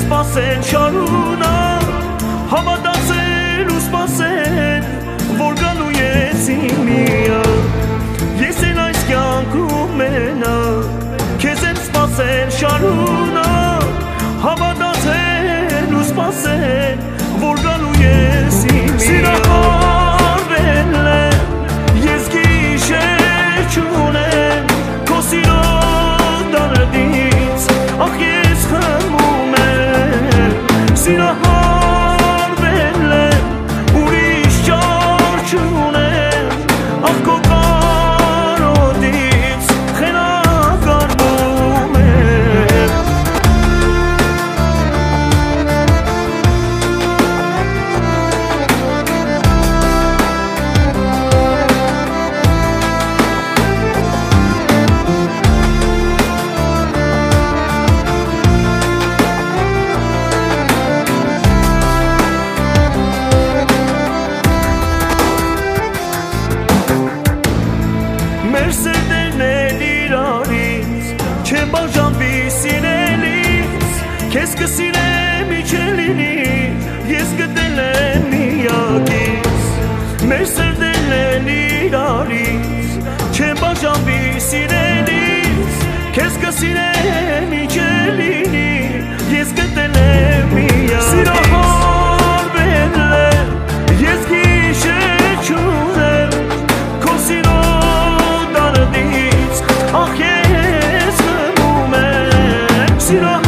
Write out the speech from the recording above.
սպասեն շարունակ, հավատացել ու սպասել, որ գալու ես իմ միակ, ես էլ այս կյանքում մենակ, քեզ եմ սպասել շարունակ, հավատացել ու սպասել, որ գալու ես իմ միակ, սիրահարվել եմ, ես գիշեր չունեմ, քո սիրո դարդից, ախ ես խմում եմ, սիրահարվել եմ, ուրիշ ճար չունեմ, ախ քո կարոտից խելագարվում եմ։ Մեր սերտերն էլ իրարից չեն բաժանվի սիրելիս, քեզ կսիրեմ իջելինի, ես գտել եմ միակից, մեր սերտերն էլ իրարից չեն բաժանվի սիրելիս, քեզ կսիրեմ իջելինի, ես գտել եմ միակից, սիրահարվել եմ, ես գիշեր չունեմ, քո սիրո ախ ես խմում եմ, սիրո